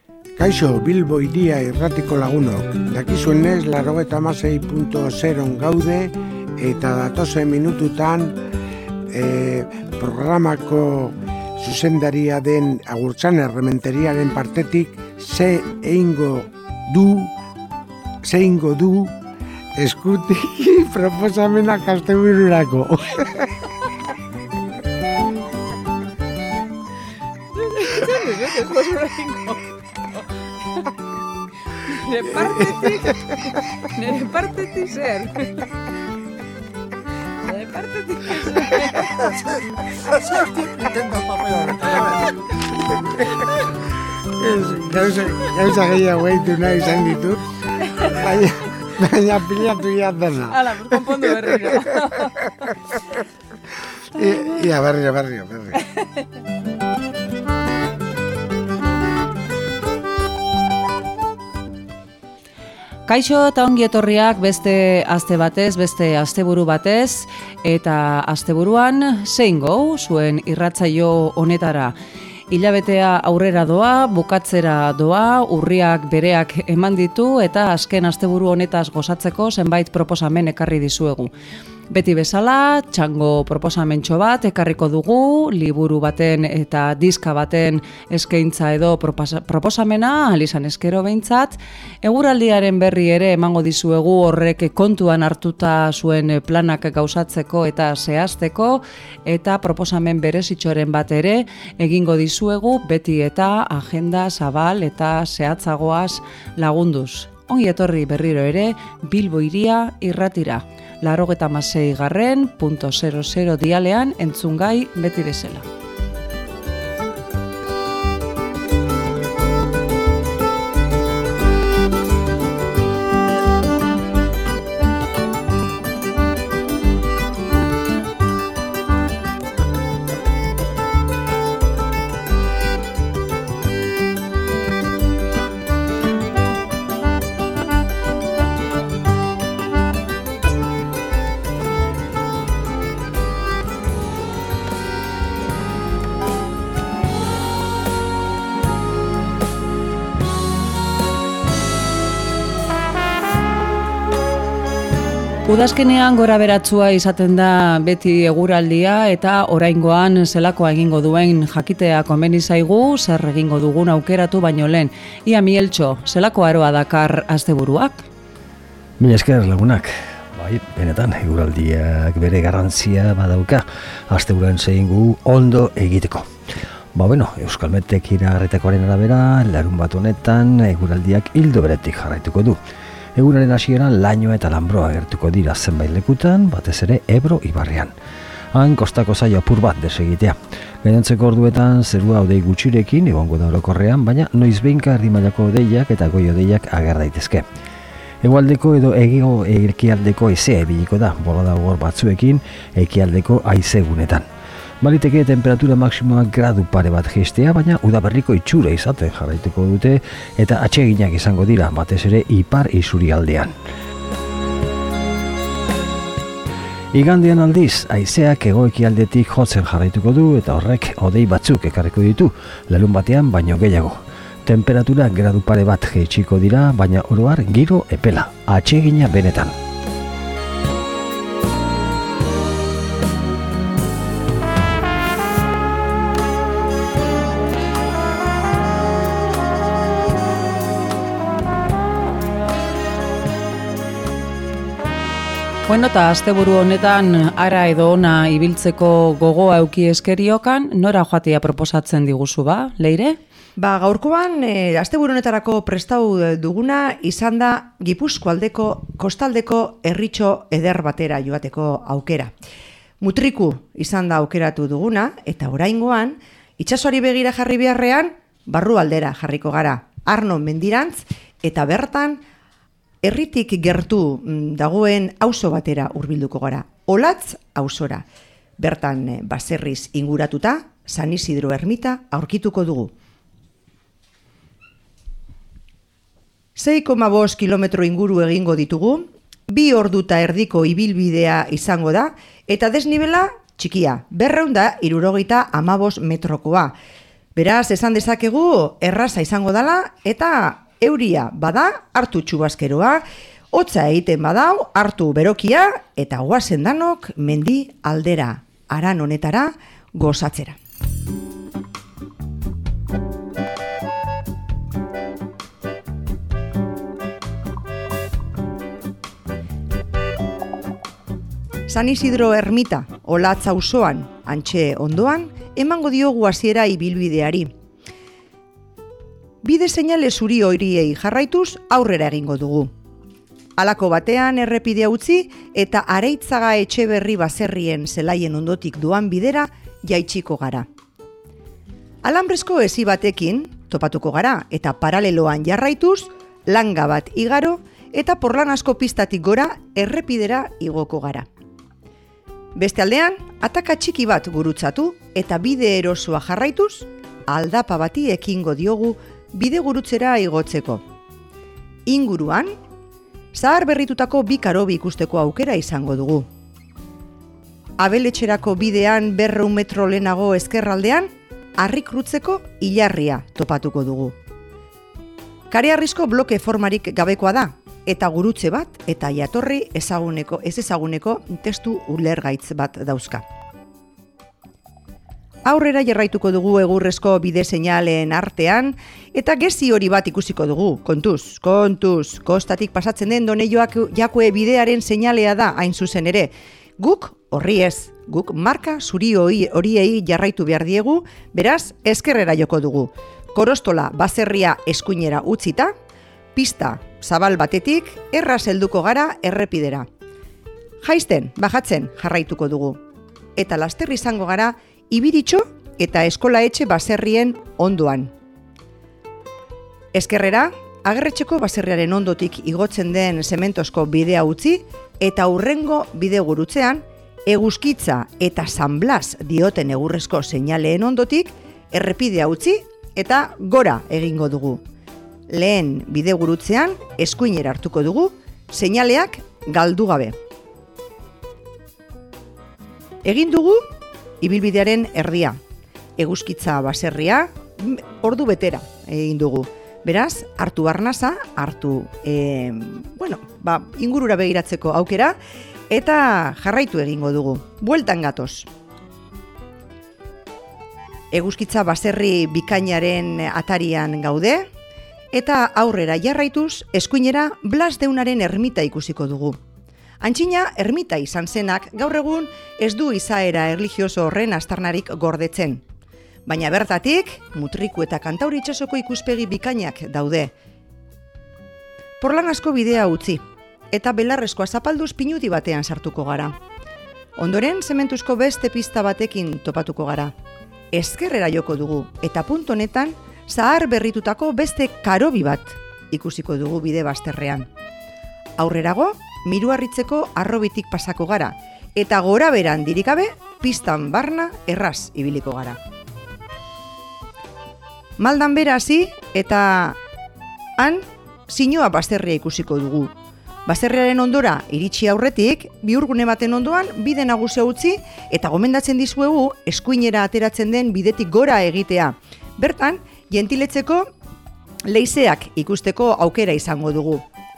Kaixo, Bilbo Hiria irratiko lagunok. Dakizuenez, 96.0 gaude eta datozen minututan programako zuzendaria den Agurtzan Errementeriaren partetik ze eingo du eskutik proposamenak astebururako. Nire partetik zer. Gauza gehiago eitu nahi izan ditut, baina pilatu jatena. Hala, konpondu berriro. Ia, berrio. Kaixo eta ongi etorriak beste aste batez, beste asteburu batez, eta asteburuan zein gau zuen irratsaio honetara. Hilabetea aurrera doa, bukatzera doa, urriak bereak eman ditu eta azken asteburu honetaz gozatzeko zenbait proposamen ekarri dizuegu. Beti bezala, txango proposamentxo bat ekarriko dugu, liburu baten eta diska baten eskaintza edo proposamena, alizan eskero behintzat. Eguraldiaren berri ere emango dizuegu horrek kontuan hartuta zuen planak gauzatzeko eta zehazteko, eta proposamen berezitxoren bat ere egingo dizuegu beti eta agenda zabal eta zehatzagoaz lagunduz. Ongi etorri berriro ere Bilbo Hiria irratira. 96.0 dialean entzungai beti bezala. Udazkenean gora beratzua izaten da beti eguraldia eta oraingoan zelakoa egingo duen jakitea komeni zaigu, zer egingo dugun aukeratu baino lehen. Ia Mieltxo, zelako aroa dakar asteburuak? Mila esker lagunak. Bai, benetan, eguraldiak bere garrantzia badauka, asteburuan zehingu ondo egiteko. Euskalmetek iragarritakoaren arabera, larun bat honetan eguraldiak ildo beretik jarraituko du. Eguraren hasieran lainoa eta lanbroa agertuko dira zenbait lekutan, batez ere Ebro ibarrean. Han kostako zaio apur bat desegitea. Gainontzeko orduetan zerua hodei gutxirekin egongo da orokorrean, baina noizbehinka erdi mailako hodeiak eta goi hodeiak ager daitezke. Hegoaldeko edo ekialdeko haizea ibiliko da, bolada gogor batzuekin ekialdeko haizegunetan. Baliteke temperatura maksimoak gradu pare bat jaistea, baina udaberriko itxura izaten jarraituko dute eta atseginak izango dira, batez ere ipar isurialdean. Igandean aldiz, haizeak hego-ekialdetik jotzen jarraituko du eta horrek hodei batzuk ekarriko ditu, larun batean baino gehiago. Temperatura gradu pare bat jaitsiko dira, baina oro har giro epela, atsegina benetan. Eta asteburu honetan ara edo ona ibiltzeko gogoa euki eskeriokan, nora joatea proposatzen diguzu ba, Leire? Gaurkoan, asteburu honetarako prestau duguna izan da Gipuzkoaldeko kostaldeko herritxo eder batera joateko aukera. Mutriku izan da aukeratu duguna, eta oraingoan, itsasoari begira jarri beharrean, barrualdera jarriko gara, Arno mendirantz, eta bertan, herritik gertu dagoen auzo batera hurbilduko gara. Olatz auzora. Bertan baserriz inguratuta, San Isidro ermita aurkituko dugu. 6,5 kilometro inguru egingo ditugu, 2 orduta erdiko ibilbidea izango da, eta desnibela txikia, 275 metrokoa. Beraz, esan dezakegu erraza izango dela eta euria bada hartu txubaskeroa, hotza egiten badau hartu berokia eta goazen danok mendi aldera, haran honetara gozatzera. San Isidro ermita, Olatz auzoan, Antxe ondoan, emango diogu hasiera ibilbideari. Bide seinale zuri horiei jarraituz aurrera egingo dugu. Halako batean errepidea utzi eta Areitzaga Etxeberri baserrien zelaien ondotik doan bidera jaitsiko gara. Alambrezko ezi batekin topatuko gara eta paraleloan jarraituz langa bat igaro eta Porlanazko pistatik gora errepidera igoko gara. Beste aldean, ataka txiki bat gurutzatu eta bide erosoa jarraituz, aldapa bati ekingo diogu bide gurutzera igotzeko. Inguruan, zahar berritutako bi karobi ikusteko aukera izango dugu. Abeletxerako bidean 200 metro lehenago ezkerraldean, Arrikrutzeko ilarria topatuko dugu. Kareharrizko bloke formarik gabekoa da, eta gurutze bat eta jatorri ez ezaguneko testu ulergaitz bat dauzka. Aurrera jarraituko dugu egurrezko bide seinaleen artean eta gezi hori bat ikusiko dugu. Kontuz, kostatik pasatzen den Donejoak jakue bidearen seinalea da hain zuzen ere. Guk horri ez, guk marka zuri horiei jarraitu behar diegu, beraz ezkerrera joko dugu. Korostola baserria eskuinera utzita, pista zabal batetik erraz helduko gara errepidera. Jaisten, bajatzen jarraituko dugu. Eta laster izango gara Ibiritxo eta Eskola Etxe baserrien ondoan. Ezkerrera, Agerretxeko baserriaren ondotik igotzen den zementozko bidea utzi eta hurrengo bide gurutzean Eguzkitza eta San Blas dioten egurrezko seinaleen ondotik errepidea utzi eta gora egingo dugu. Lehen bide gurutzean eskuinera hartuko dugu, seinaleak galdu gabe. Egin dugu ibilbidearen erdia. Eguzkitza baserria ordu betera egin dugu. Beraz, hartu arnasa, hartu ingurura begiratzeko aukera eta jarraitu egingo dugu. Bueltan gatoz. Eguzkitza baserri bikainaren atarian gaude, eta aurrera jarraituz, eskuinera Blas Deunaren ermita ikusiko dugu. Antxina ermita izan zenak gaur egun ez du izaera erlijioso horren aztarnarik gordetzen. Baina bertatik, Mutriku eta Kantauri itsasoko ikuspegi bikainak daude. Porlanazko bidea utzi, eta belarrezkoa zapalduz pinudi batean sartuko gara. Ondoren, zementuzko beste pista batekin topatuko gara. Ezkerrera joko dugu, eta puntu honetan, zahar berritutako beste karobi bat ikusiko dugu bide bazterrean. Aurrerago, Miruarritzeko Arrobitik pasako gara, eta gora beran dirikabe, pistan barna erraz ibiliko gara. Maldan bera hasi eta han Zinua baserria ikusiko dugu. Baserriaren ondora iritsi aurretik, bihurgune baten ondoan bide nagusia utzi eta gomendatzen dizuegu eskuinera ateratzen den bidetik gora egitea. Bertan, jentiletzeko leizeak ikusteko aukera izango dugu.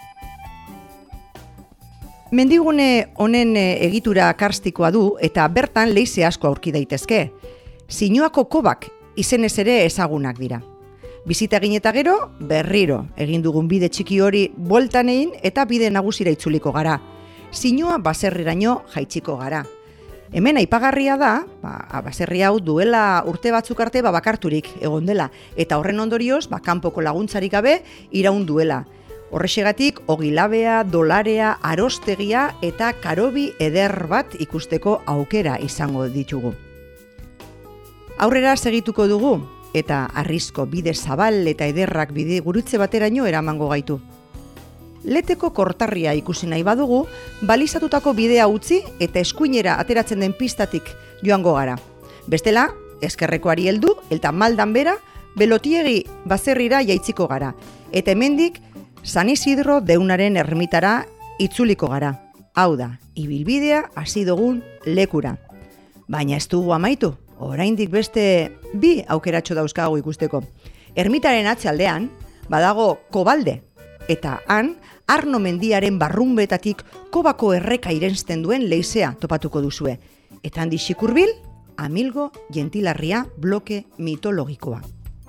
Mendigune honen egitura karstikoa du eta bertan leize asko aurki daitezke. Zinuako kobak izenez ere ezagunak dira. Bizita egin eta gero, berriro egin dugun bide txiki hori bueltan egin eta bide nagusira itzuliko gara. Zinua baserriraino jaitsiko gara. Hemen aipagarria da, baserri hau duela urte batzuk arte bakarturik egon dela, eta horren ondorioz, kanpoko laguntzarik gabe iraun duela. Horrexegatik, ogilabea, dolarea, arostegia eta karobi eder bat ikusteko aukera izango ditugu. Aurrera segituko dugu, eta arrizko bide zabal eta ederrak bide gurutze bateraino eramango gaitu. Leteko kortarria ikusi nahi badugu, balizatutako bidea utzi eta eskuinera ateratzen den pistatik joango gara. Bestela, ezkerrekoari heldu, eta maldan bera, Belotiegi baserrira jaitziko gara. Eta hemendik, San Isidro Deunaren ermitara itzuliko gara. Hau da, ibilbidea hasi dugun lekura. Baina ez dugu amaitu, oraindik beste 2 aukeratxo dauzkagu ikusteko. Ermitaren atzealdean badago Kobalde, eta han Arno mendiaren barrunbetatik Kobako erreka irensten duen leizea topatuko duzue. Eta handi xikurbil, Amilgo Gentilarria bloke mitologikoa.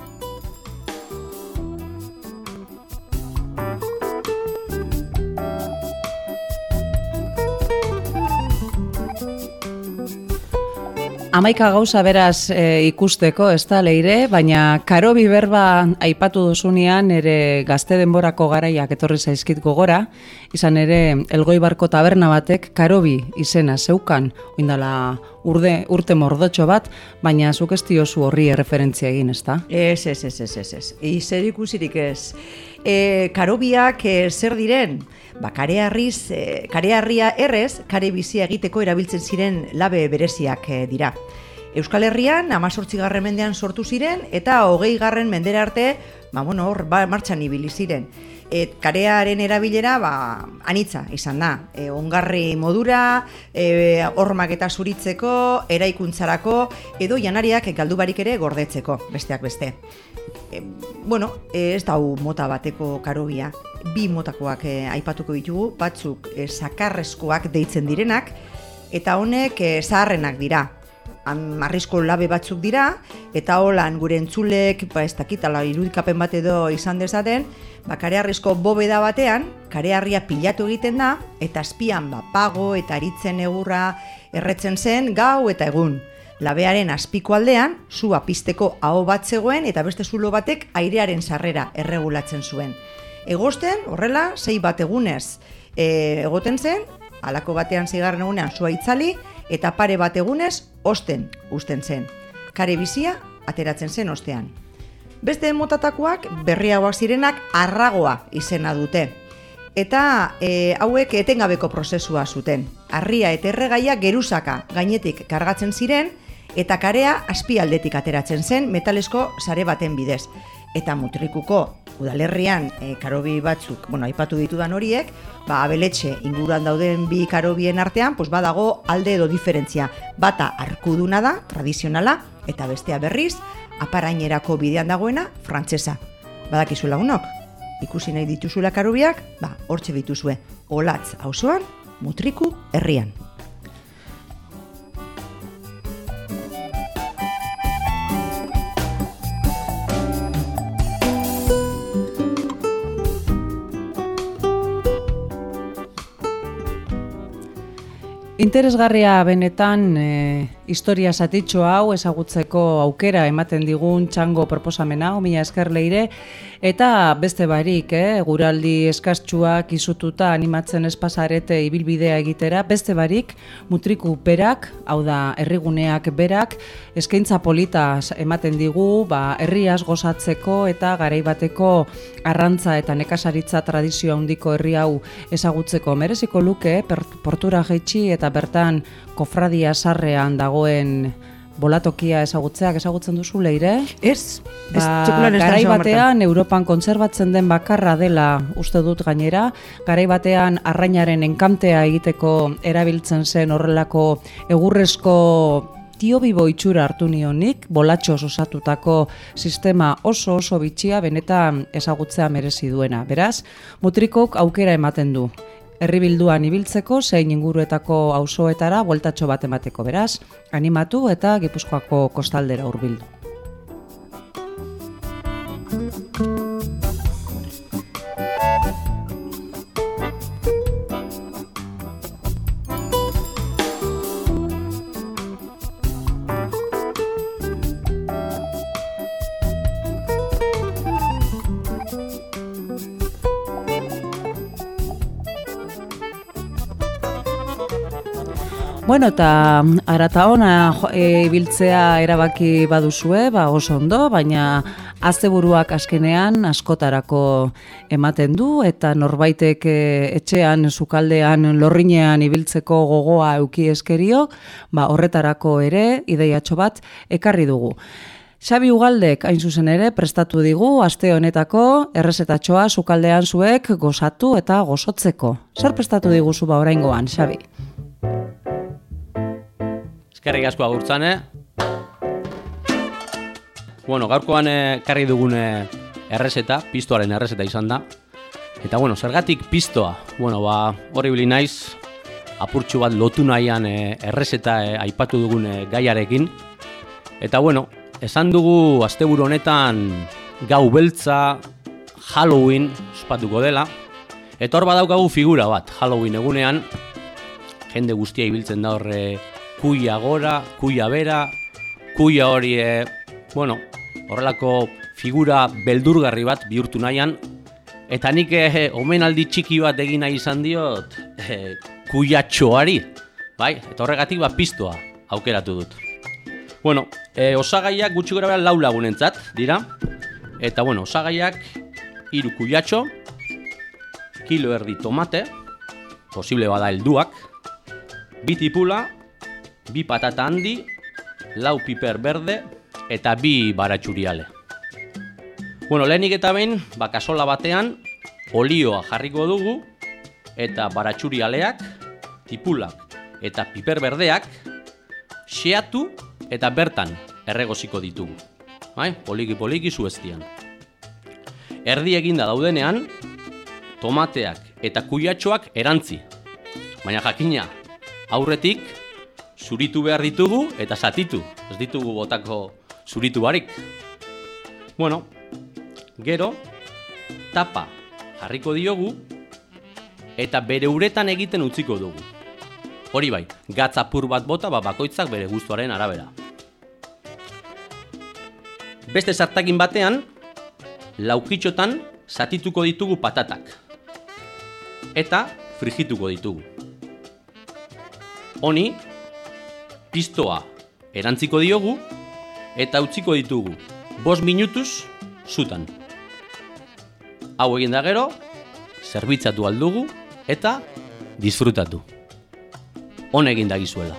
Hamaika gauza beraz ikusteko, ez da, Leire, baina Karobi berba aipatu duzunean ere gazte denborako garaiak etorri zaizkit gogora, izan ere Elgoibarko taberna batek Karobi izena zeukan, oindala urte mordotxo bat, baina zuk ez diozu horri erreferentzia egin, ez da? Ez. Izer ikusirik ez. Karobiak zer diren? Kareharria errez, kare bizia egiteko erabiltzen ziren labe bereziak dira. Euskal Herrian 18. mendean sortu ziren eta 20. mendera arte, martxan ibili ziren. Karearen erabilera anitza izan da. Ongarri modura, hormak eta zuritzeko, eraikuntzarako, edo janariak galdu barik ere gordetzeko, besteak beste. Ez da mota bateko karobia. 2 motakoak aipatuko ditugu, batzuk sakarrezkoak deitzen direnak, eta honek zaharrenak dira. Marrizko labe batzuk dira, eta holan gure entzulek, ez dakitala irudikapen bat edo izan dezaten, kareharrizko bobeda batean, kareharria pilatu egiten da, eta azpian pago eta aritzen egurra erretzen zen gau eta egun. Labearen azpiko aldean, sua pizteko aho bat zegoen, eta beste zulo batek airearen sarrera erregulatzen zuen. Egosten, horrela, 6 bat egunez egoten zen, halako batean 6. egunean sua itzali, eta pare bat egunez osten uzten zen. Kare bizia ateratzen zen ostean. Beste motatakoak berriagoak zirenak arragoa izena dute. Eta hauek etengabeko prozesua zuten. Harria eta erregaia geruzaka gainetik kargatzen ziren, eta karea azpialdetik ateratzen zen metalesko sare baten bidez. Eta Mutrikuko udalerrian karobi batzuk, aipatu ditudan horiek, Abeletxe inguruan dauden 2 karobien artean, badago alde edo diferentzia. Bata arkuduna da, tradizionala, eta bestea berriz, aparainerako bidean dagoena, frantsesa. Badakizu lagunok, ikusi nahi dituzula karobiak, hortxe dituzue, Olatz auzoan, Mutriku herrian. Interesgarria benetan historia zatitxo hau ezagutzeko aukera ematen digun txango proposamen hau, mila esker Leire, eta beste barik, guraldi eskastxuak izututa animatzen espasarete ibilbidea egitera, beste barik Mutriku berak, hau da herriguneak berak, eskaintza polita ematen digu, herriaz gozatzeko eta garaibateko arrantza eta nekazaritza tradizio handiko herri hau ezagutzeko mereziko luke, portura jaitsi eta bertan kofradia sarrean dagoen bolatokia ezagutzen duzu, Leire? Ez. Garai batean Europan kontserbatzen den bakarra dela uste dut gainera, garai batean arrainaren enkantea egiteko erabiltzen zen horrelako egurrezko tiobibo itxura hartu nionik, bolatxoz osatutako sistema oso bitxia benetan ezagutzea merezi duena. Beraz, Mutrikok aukera ematen du. Herribilduan ibiltzeko, zein inguruetako auzoetara bueltatxo bat emateko, beraz, animatu eta Gipuzkoako kostaldera hurbildu. Bueno, eta arata ona ibiltzea erabaki baduzue, oso ondo, baina asteburuak azkenean askotarako ematen du, eta norbaitek etxean, sukaldean, lorrinean ibiltzeko gogoa euki eskerio, horretarako ere ideiatxo bat ekarri dugu. Xabi Ugaldek hain zuzen ere prestatu digu aste honetako errezetatxoa sukaldean zuek gozatu eta gozotzeko. Zer prestatu diguzu oraingoan, Xabi? Eskerrik asko agurtzane. Bueno, gaurkoan karri dugun errezeta, pistoaren errezeta izan da. Eta, bueno, zergatik pistoa? Bueno, hori bili naiz, apurtxu bat lotu nahian errezeta aipatu dugun gaiarekin. Eta, bueno, esan dugu asteburu honetan gau beltza, Halloween, ospatuko dela. Eta hor badaukagu figura bat, Halloween egunean, jende guztia ibiltzen da horre kuia gora, kuia bera, kuia hori, horrelako figura beldurgarri bat bihurtu nahian. Eta nik omenaldi txiki bat egin nahi izan diot kuiatxoari, bai? Eta horregatik pistoa aukeratu dut. Bueno, osagaiak gutxi gora bera 4 lagunentzat dira. Eta, bueno, osagaiak 3 kuiatxo, 1,5 kilo tomate, posible bada helduak, 2 tipula, 2 patata handi, 4 piper berde eta 2 baratxuriale. Bueno, lehenik eta behin, kasola batean, olioa jarriko dugu, eta baratxurialeak, tipulak eta piper berdeak, xeatu eta bertan erregoziko ditugu. Poliki zueztian. Erdi eginda daudenean, tomateak eta kuiatxoak erantzi. Baina jakina, aurretik zuritu behar ditugu eta zatitu. Ez ditugu botako zuritu barik. Bueno, gero, tapa jarriko diogu eta bere uretan egiten utziko dugu. Hori bai, gatz apur bat bota bakoitzak bere gustuaren arabera. Beste sartakin batean, laukitxotan zatituko ditugu patatak. Eta frigituko ditugu. Honi, pistoa erantziko diogu eta utziko ditugu 5 minutuz zutan. Hau egin da gero, zerbitzatu aldugu eta disfrutatu. On egin dagizuela.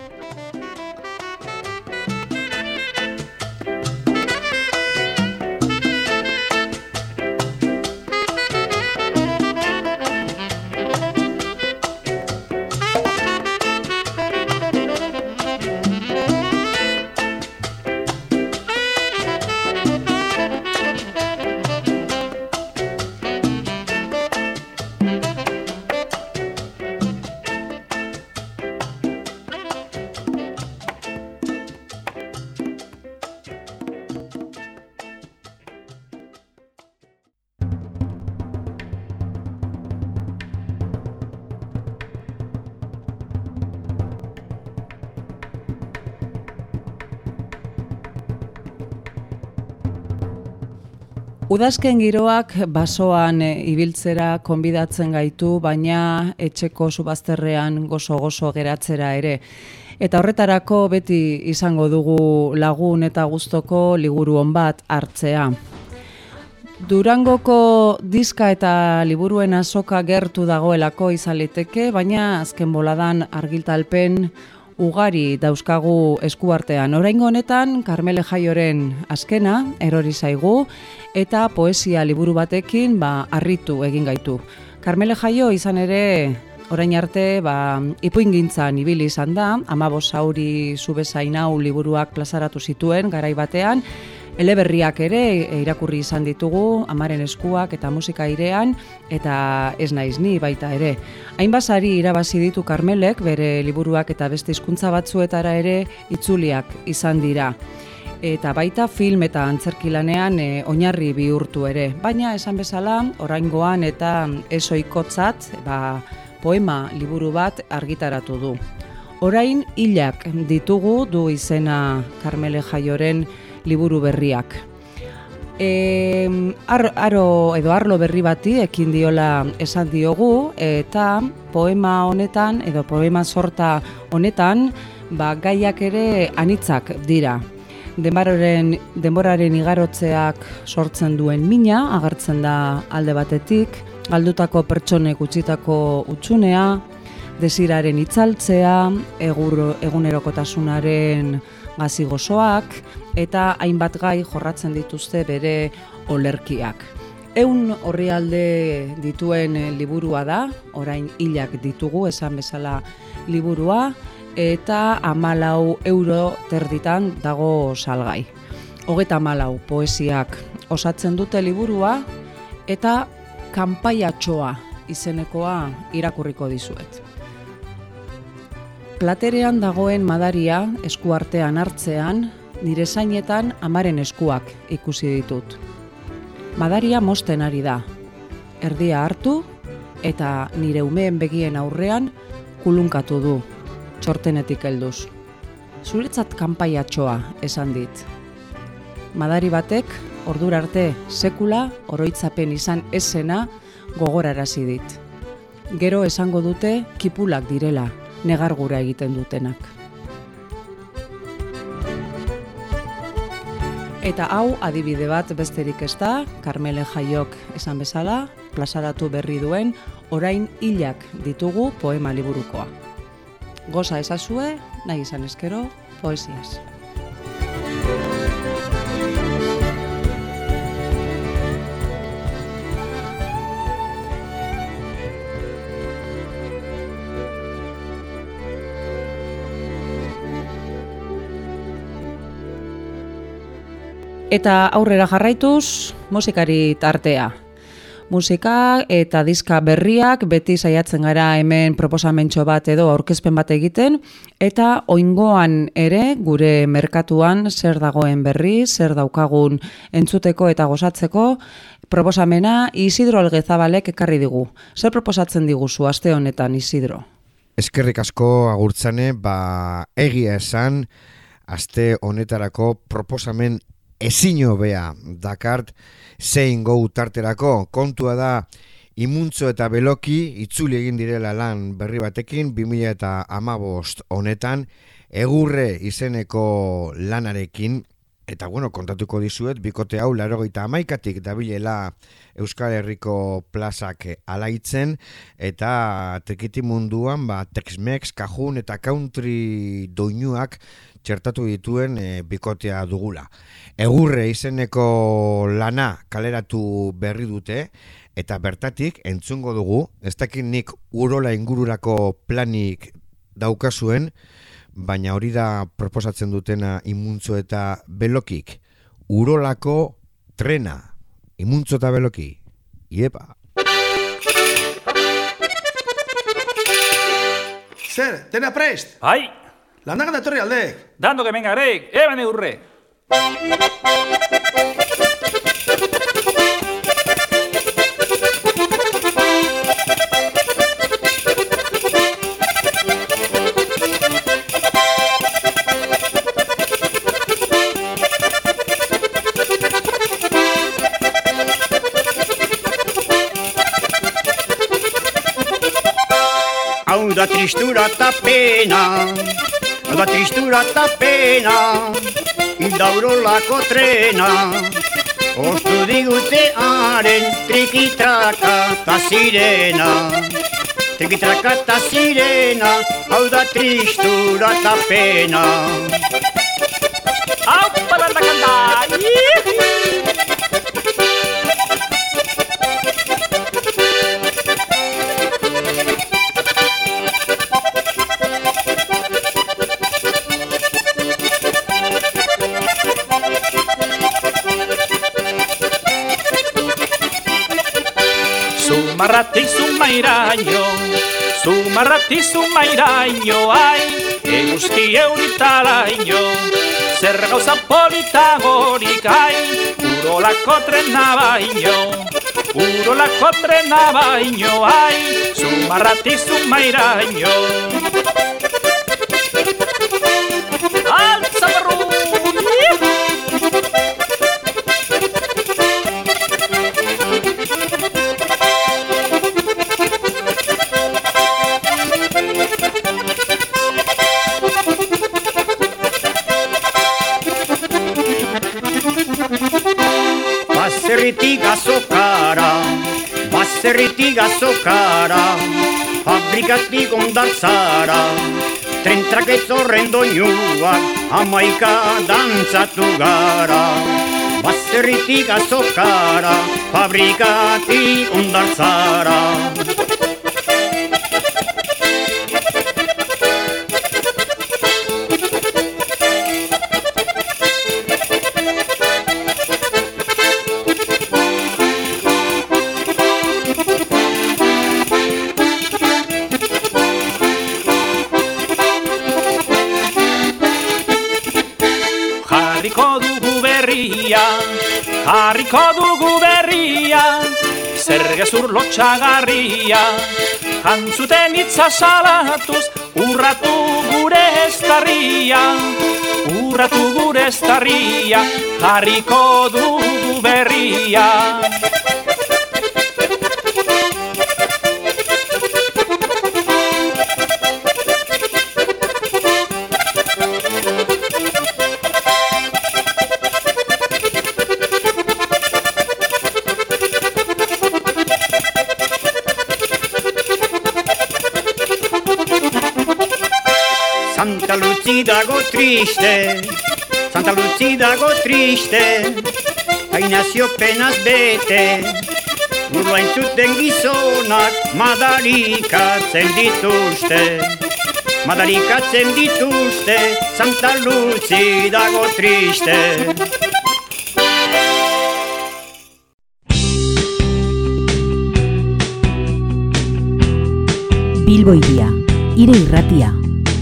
Udazken giroak basoan ibiltzera konbidatzen gaitu, baina etxeko subazterrean gozo-gozo geratzera ere. Eta horretarako beti izango dugu lagun eta gustoko liburu on bat hartzea. Durangoko diska eta liburuen azoka gertu dagoelako izan liteke, baina azken boladan argitalpen ugari dauzkagu eskuartean. Oraingo honetan, Karmele Jaioren azkena erori zaigu eta poesia liburu batekin harritu egin gaitu. Karmele Jaio izan ere orain arte ipuingintzan ibili izan da, 15 zauri zubezain hau liburuak plazaratu zituen garai batean, eleberriak ere irakurri izan ditugu, Amaren eskuak eta musika airean, eta ez naiz ni baita ere. Hainbat sari irabazi ditu Karmelek, bere liburuak eta beste hizkuntza batzuetara ere itzuliak izan dira. Eta baita film eta antzerkilanean oinarri bihurtu ere. Baina esan bezala, oraingoan eta ezoikotzat poema liburu bat argitaratu du. Orain hilak ditugu du izena Karmele Jaioren liburu berriak. Arlo berri bati ekin diola esan diogu, eta poema honetan, edo poema sorta honetan, gaiak ere anitzak dira. Denboraren igarotzeak sortzen duen mina, agertzen da alde batetik, galdutako pertsonek utzitako utxunea, desiraren itzaltzea, egunerokotasunaren gazi gozoak, eta hainbat gai jorratzen dituzte bere olerkiak. 100 orrialde dituen liburua da, orain hilak ditugu, esan bezala liburua, eta 14 € terditan dago salgai. 34 poesiak osatzen dute liburua eta kanpaiatxoa izenekoa irakurriko dizuet. Platerean dagoen madaria eskuartean hartzean, nire zainetan amaren eskuak ikusi ditut. Madaria mozten ari da, erdia hartu eta nire umeen begien aurrean kulunkatu du, txortenetik helduz. Zuretzat kanpaiatxoa esan dit. Madari batek ordura arte sekula oroitzapen izan ezena gogorarazi dit. Gero esango dute kipulak direla, negargura egiten dutenak. Eta hau adibide bat besterik ez da, Karmele Jaiok esan bezala, plazaratu berri duen orain hilak ditugu poema liburukoa. Goza ezazue, nahi izan eskero, poesiaz. Eta aurrera jarraituz, musikari tartea. Musika eta diska berriak beti saiatzen gara hemen proposamentxo bat edo aurkezpen bat egiten, eta oingoan ere gure merkatuan zer dagoen berri, zer daukagun entzuteko eta gozatzeko, proposamena Isidro Algezabalek ekarri digu. Zer proposatzen diguzu aste honetan, Isidro? Eskerrik asko agurtzane, egia esan, aste honetarako proposamen ezin hobea dakart zein gou tarterako. Kontua da Imuntzo eta Beloki itzuli egin direla lan berri batekin 2015 honetan Egurre izeneko lanarekin, eta kontatuko dizuet bikote hau 81tik dabilela Euskal Herriko plazak alaitzen, eta tekiti munduan Tex-Mex, Cajun eta Country doinuak txertatu dituen bikotea dugula. Egurre izeneko lana kaleratu berri dute, eta bertatik entzungo dugu, ez dakit nik Urola ingururako planik daukazuen, baina hori da proposatzen dutena Imuntzo eta Belokik. Urolako trena. Imuntzo eta Beloki. Iepa. Zer, dena prest? Bai, Landagan datorri aldek. dando que venga Greg, eban Egurre. Hau da tristura eta pena, hau da tristura eta pena, Urolako trena, ostu digute haren trikitraka eta sirena. Trikitraka eta sirena, hau da tristura eta pena. Hau, paranda kanda! Zumarrati zumairaino, ai, eguzki euritalaino, zer gauza politagorik, ai, Urolako trena baino, ai, Zumarrati zumairaino. Altza barru! Baserritik azokara, fabrikatik ondartzara, tren traketzorren doinuak, 11 dantzatu gara. Baserritik azokara, fabrikatik ondartzara. jarriko dugu berria, zer gezur lotxagarria, jantzuten hitza salatuz, urratu gure estarria, urratu gure estarria, jarriko dugu berria. Santa Lucia dago triste, hainazio penaz bete, burua entzuten gizonak madarikatzen dituzte, Santa Lucia dago triste. Bilbo Hiria, hire irratia.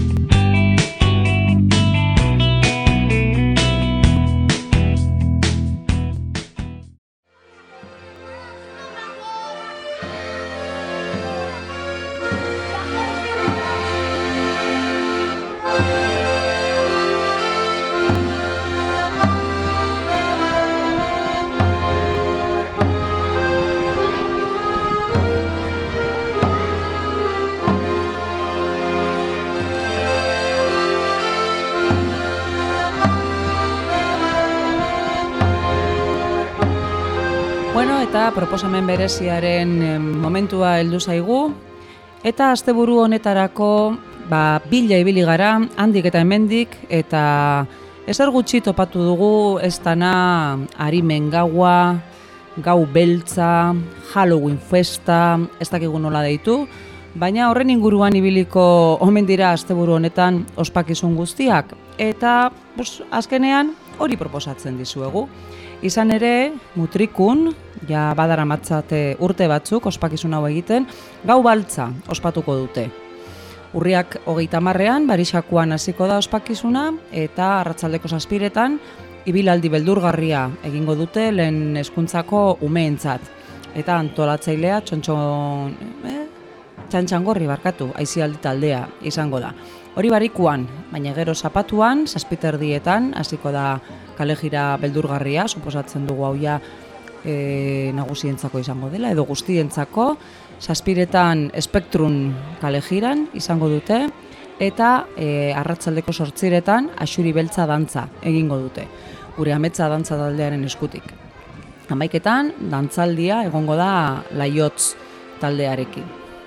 Bueno, eta proposamen bereziaren momentua heldu zaigu, eta asteburu honetarako bila ibili gara, handik eta hemendik, eta ezer gutxi topatu dugu ez dana arimen gaua, gau beltza, Halloween festa, ez dakigu nola deitu, baina horren inguruan ibiliko omen dira asteburu honetan ospakizun guztiak, eta azkenean hori proposatzen dizuegu. Izan ere, Mutrikun, ja badaramatzate urte batzuk ospakizun hau egiten, gau baltza ospatuko dute. Urriak 30ean, Barixakuan hasiko da ospakizuna, eta arratsaldeko 7etan, ibilaldi beldurgarria egingo dute lehen hezkuntzako umeentzat. Eta antolatzailea Txantxangorri aisialdi taldea izango da. Hori Barikuan, baina gero Zapatuan, 7:30 hasiko da kalejira beldurgarria, suposatzen dugu hau ja nagusientzako izango dela, edo guztientzako, 7:00 Spektrum kalejiran izango dute, eta arratsaldeko 8:00 Axuri beltza dantza egingo dute, gure ametsa dantza taldearen eskutik. 11:00 dantzaldia egongo da Laiotz taldearekin.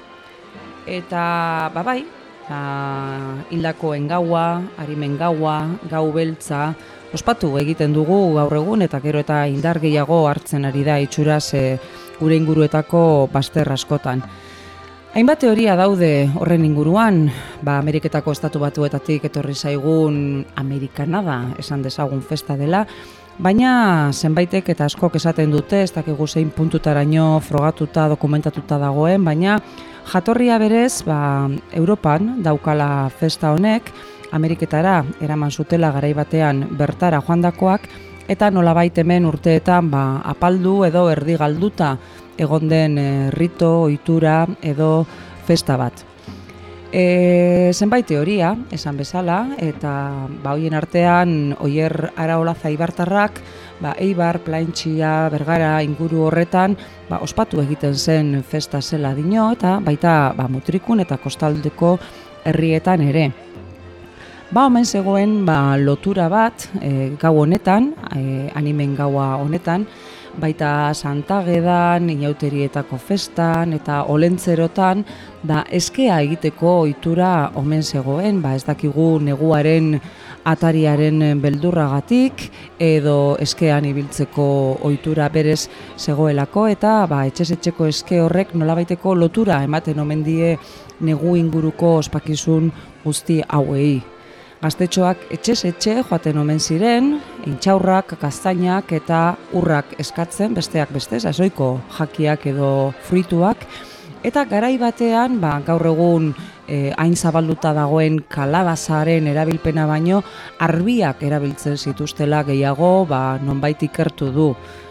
Eta hildakoen gaua, arimen gaua, gau beltza, ospatu egiten dugu gaur egun, eta gero eta indar gehiago hartzen ari da itxuraz gure inguruetako bazter askotan. Hainbat teoria daude horren inguruan, Ameriketako estatu batuetatik etorri zaigun Amerikanada esan dezagun festa dela, baina zenbaitek eta askok esaten dute, ez dakigu zein puntutaraino frogatuta, dokumentatuta dagoen, baina jatorria berez, Europan daukala festa honek, Ameriketara eraman zutela garai batean bertara joandakoak, eta nolabait hemen urteetan apaldu edo erdi galduta egon den rito, ohitura edo festa bat. Zenbait teoria, esan bezala, eta hoien artean Oier Araola Zaibartarrak, Eibar, Plaintxia, Bergara inguru horretan ospatu egiten zen festa zela dio, eta baita Mutrikun eta kostaldeko herrietan ere. Omen zegoen lotura bat gau honetan, animen gaua honetan, baita Santagedan, Inauterietako festan eta Olentzerotan eskea egiteko ohitura omen zegoen, ez dakigu neguaren atariaren beldurragatik edo eskean ibiltzeko ohitura berez zegoelako, eta etxez-etxeko eske horrek nolabaiteko lotura ematen omen die negu inguruko ospakizun guzti hauei. Gaztetxoak etxez-etxe joaten omen ziren, intxaurrak, kastainak eta urrak eskatzen, besteak beste, sasoiko jakiak edo fruituak, eta garai batean, gaur egun hain zabalduta dagoen kalabazaren erabilpena baino, arbiak erabiltzen zituztela gehiago, nonbait ikertu du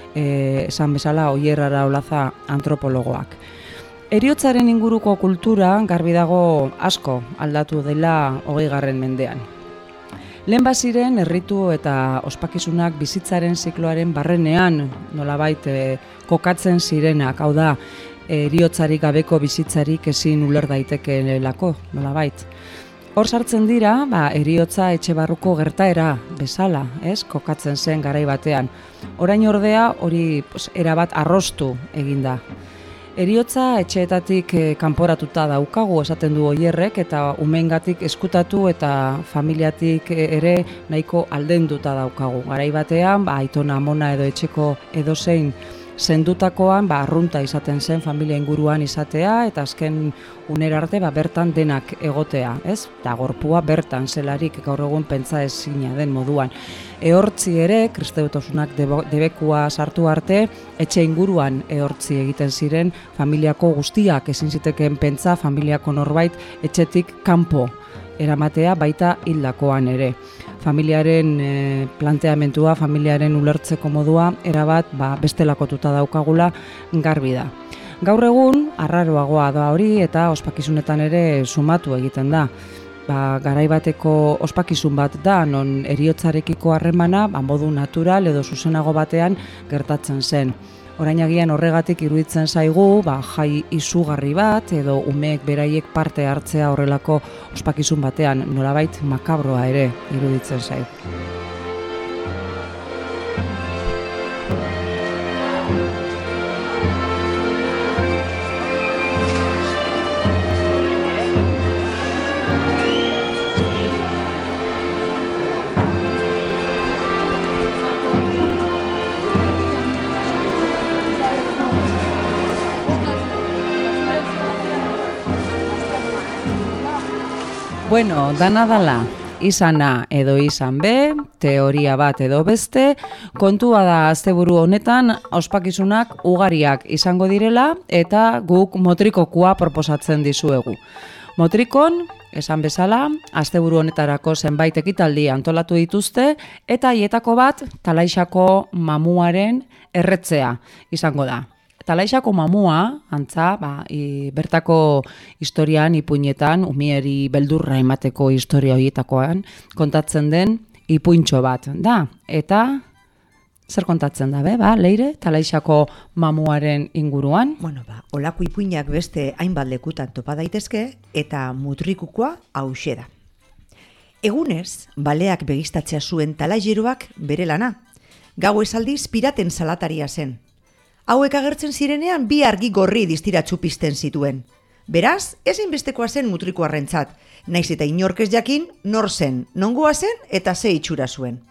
esan bezala Oier Araolaza antropologoak. Heriotzaren inguruko kultura garbi dago asko aldatu dela 20. mendean. Lehen baziren erritu eta ospakizunak bizitzaren zikloaren barrenean nolabait kokatzen zirenak, hau da, heriotzarik gabeko bizitzarik ezin uler daitekeelako, nolabait. Hor sartzen dira, heriotza etxe barruko gertaera bezala, kokatzen zen garai batean. Orain ordea hori erabat arrostu eginda. Heriotza etxeetatik kanporatuta daukagu esaten du Oierrek eta umeengatik eskutatu eta familiatik ere nahiko aldenduta daukagu. Garai batean, aitona, amona edo etxeko edozein sendutakoan arrunta izaten zen familia inguruan izatea eta azken unera arte bertan denak egotea, ez? Da gorpua bertan zelarik gaur egun pentsa ezina den moduan. Ehortzi ere, kristautasunak debekua sartu arte, etxe inguruan ehortzi egiten ziren familiako guztiak, ezin zitekeen pentsa familiako norbait etxetik kanpo eramatea baita hildakoan ere. Familiaren planteamentua, familiaren ulertzeko modua, erabat bestelakotuta daukagula garbi da. Gaur egun, arraroagoa da hori eta ospakizunetan ere sumatu egiten da. Garai bateko ospakizun bat da, non heriotzarekiko harremana modu natural edo zuzenago batean gertatzen zen. Orain agian horregatik iruditzen zaigu, jai izugarri bat edo umeek beraiek parte hartzea horrelako ospakizun batean, nolabait makabroa ere iruditzen zaigu. Bueno, dana dala, izan A edo izan B, teoria bat edo beste, kontua da asteburu honetan ospakizunak ugariak izango direla eta guk motrikokua proposatzen dizuegu. Motrikon, esan bezala, asteburu honetarako zenbait ekitaldi antolatu dituzte eta haietako bat Talaixako mamuaren erretzea izango da. Talaixako mamua, antza, bertako historian, ipuinetan, umieri beldurra emateko historia horietakoan, kontatzen den ipuintxo bat da. Eta, zer kontatzen da, Leire, Talaixako mamuaren inguruan? Bueno, olako ipuinak beste hainbat lekutan topa daitezke, eta mutrikukoa hauxe da. Egunez, baleak begistatzea zuen talaijeroak bere lana. Gau esaldiz piraten salataria zen. Hauek agertzen zirenean bi argi gorri distiratsu pizten zituen. Beraz, ezinbestekoa zen mutrikuarrentzat, naiz eta inork ez jakin nor zen, nongoa zen eta ze itxura zuen.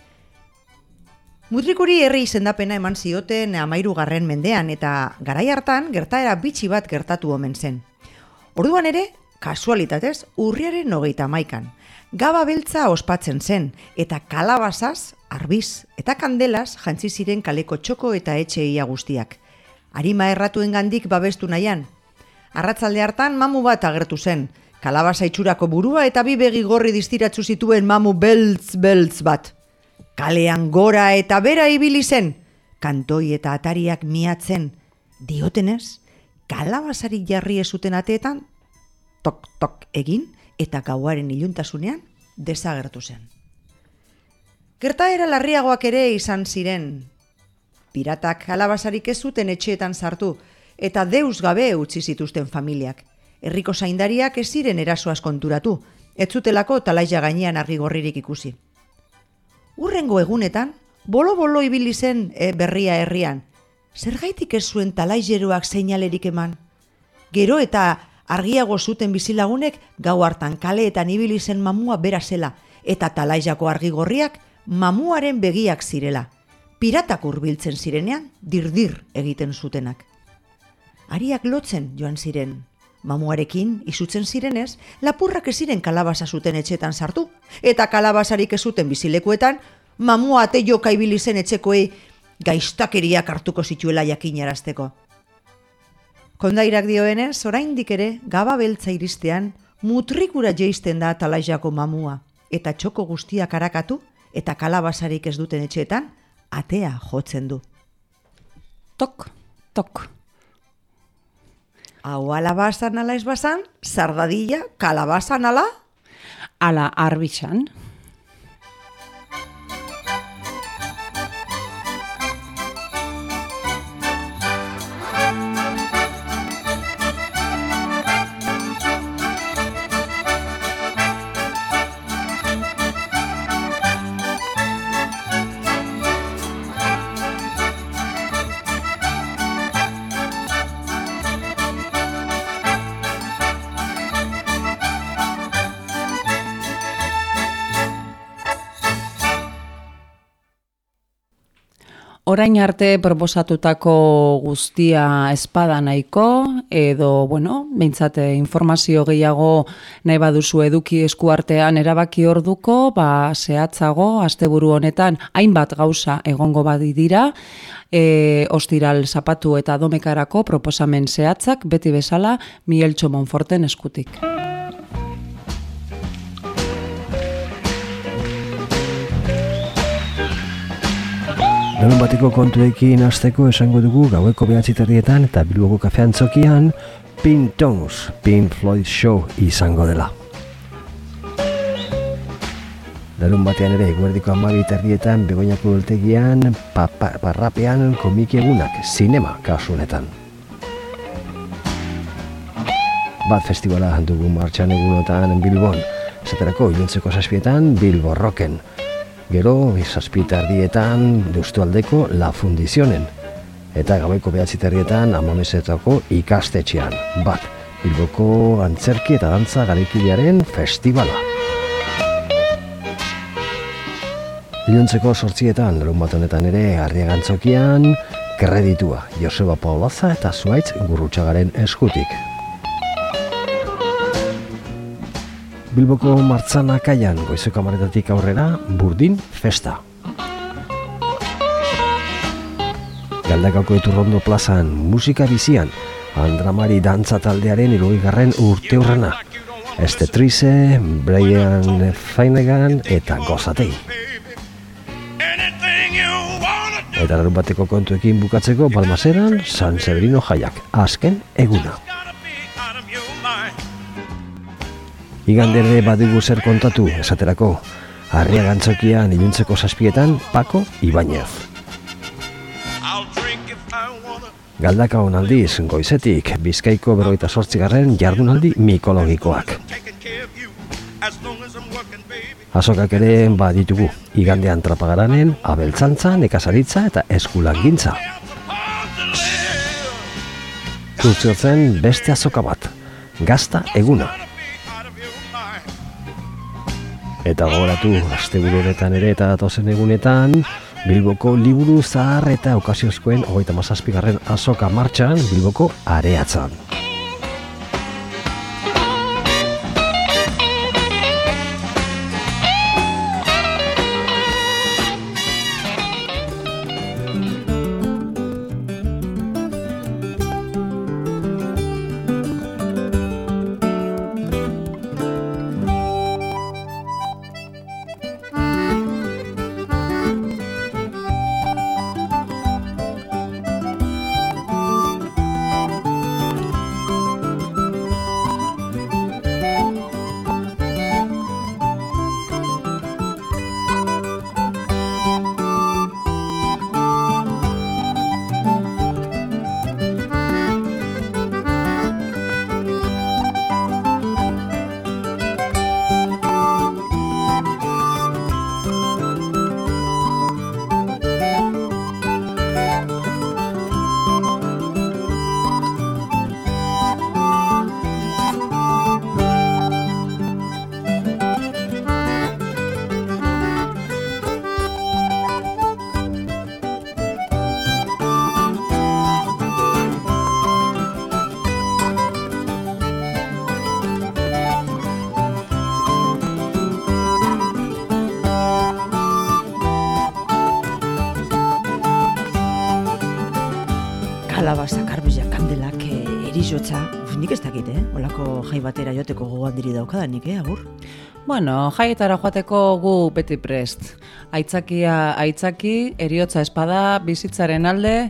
Mutrikuri herri izendapena eman zioten 13. mendean eta garai hartan gertaera bitxi bat gertatu omen zen. Orduan ere, kasualitatez, urriaren 31. Gaba beltza ospatzen zen eta kalabazaz, arbiz eta kandelaz jantzi ziren kaleko txoko eta etxeia guztiak. Arima erratuengandik babestu nahian. Arratzalde hartan mamu bat agertu zen, kalabaza itxurako burua eta bi begi gorri distiratzu zituen mamu beltz bat. Kalean gora eta bera ibili zen, kantoi eta atariak miatzen. Diotenez, kalabazarik jarri ez zuten ateetan, tok egin eta gauaren iluntasunean desagertu zen. Gertaera larriagoak ere izan ziren. Piratak kalabazarik ez zuten etxeetan sartu eta deus gabe utzi zituzten familiak. Herriko zaindariak ez ziren erasoaz konturatu, ez zutelako Talaia gainean argi gorririk ikusi. Hurrengo egunetan, bolo-bolo ibili zen berria herrian. Zergaitik ez zuen talaijeroak seinalerik eman? Gero eta argiago zuten bizilagunek gau hartan kaleetan ibili zen mamua bera zela eta Talaiako argi gorriak mamuaren begiak zirela. Piratak hurbiltzen zirenean, dirdir egiten zutenak. Ariak lotzen joan ziren. Mamuarekin, izutzen zirenez, lapurrak ez ziren kalabaza zuten etxetan sartu, eta kalabazarik ez zuten bizilekuetan, mamua ate joka ibili zen etxekoei gaiztakeriak hartuko zituela jakinarazteko. Kondairak dioenez, oraindik ere, gaba beltza iristean, mutrikura jeisten da Talaiako mamua, eta txoko guztiak arakatu, eta kalabazarik ez duten etxeetan, atea jotzen du. tok, tok. Hau alabazan ala ez bazan, zardadilla, kalabazan ala? Ala arbitxan. Orain arte proposatutako guztia espada nahiko, edo, behintzat informazio gehiago nahi baduzu eduki eskuartean erabaki orduko, zehatzago, asteburu honetan, hainbat gauza egongo badi dira, ostiral zapatu eta domekarako proposamen zehatzak, beti bezala, Migueltxo Monforten eskutik. Larun bateko kontuekin hasteko esango dugu gaueko 9:00 eta Bilboko kafeantzokian Pink Tones, Pink Floyd Show izango dela. Larun batean ere eguerdiko 12:30 Begoñako ultegian parrapean komiki egunak, zinema kasu honetan. Bat festivala dugu martxan egunotan Bilbon, esaterako iluntzeko 7:00 Bilbo Rocken. Gero, 7:30 Deustualdeko La Fundizionen. Eta gaueko 9:00 Amonesetako ikastetxean. Bat, Bilboko antzerki eta dantza garaikidearen festivala. Iluntzeko 8:00 larun bat honetan ere Arriagantzokian kreditua Joseba Paulaza eta Zuaitz Gurrutxagaren eskutik. Bilboko Martzana kaian goizeko 10:00 aurrera Burdin Festa. Galdakako Iturrondo plazan musika bizian Andramari dantza taldearen 60. urteurrena. Estetrize, Brian Feinegan eta Gozatei. Eta larun bateko kontuekin bukatzeko Balmaseran San Severino jaiak, azken eguna. Igandere badugu zer kontatu, esaterako, Arriagantzokian iluntzeko 7:00 Paco Ibañez. Galdakaon aldiz, goizetik, Bizkaiko 58. jardunaldi mikologikoak. Azokak ere baditugu, igandean Trapagaranen, abeltzantza, nekazaritza eta eskulangintza. Kurtziotzen beste azoka bat, gazta eguna. Eta gogoratu, asteburu honetan ere eta datozen egunetan, Bilboko liburu zahar eta okaziozkoen 37. azoka martxan Bilboko Areatzan. Kalabaza, karbila, kandelak, erizotza, nik ez dakit, olako jai batera joteko gogoan diri daukadanik, agur? Bueno, jaietara joateko gu beti prest. Aitzaki, eriotza espada, bizitzaren alde,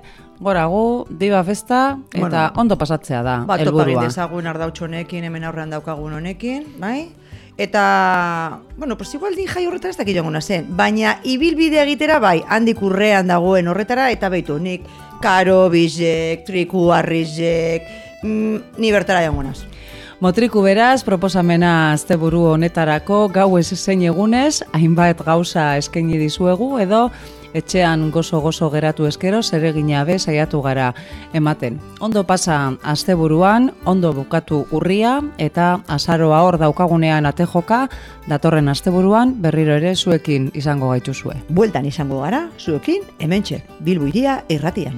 gorago, diba festa, eta ondo pasatzea da, topa egin helburua. dezagun ardautxo honekin, hemen aurrean daukagun honekin, bai? Eta, pues igual din jai horretara ez dakit joan zen, baina ibilbide egitera bai, handik urrean dagoen horretara, eta beitu, nik karo, bizek, triku, arrizek, ni bertara joan naz. Motriku beraz, proposamena asteburu honetarako gauez zein egunez, hainbat gauza eskaini dizuegu, edo etxean gozo geratu eskero, zeregina be saiatu gara ematen. Ondo pasa asteburuan, ondo bukatu urria, eta azaroa hor daukagunean atejoka, datorren asteburuan berriro ere zuekin izango gaituzue. Bueltan izango gara, zuekin, hementxe, Bilbo Hiria irratian.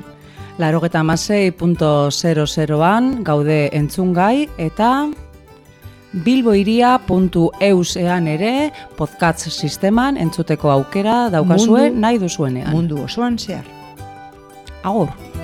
96.00an gaude entzungai, eta bilbohiria.eusean ere podcast sisteman entzuteko aukera daukazue nahi duzuenean. Mundu osoan zehar. Agur!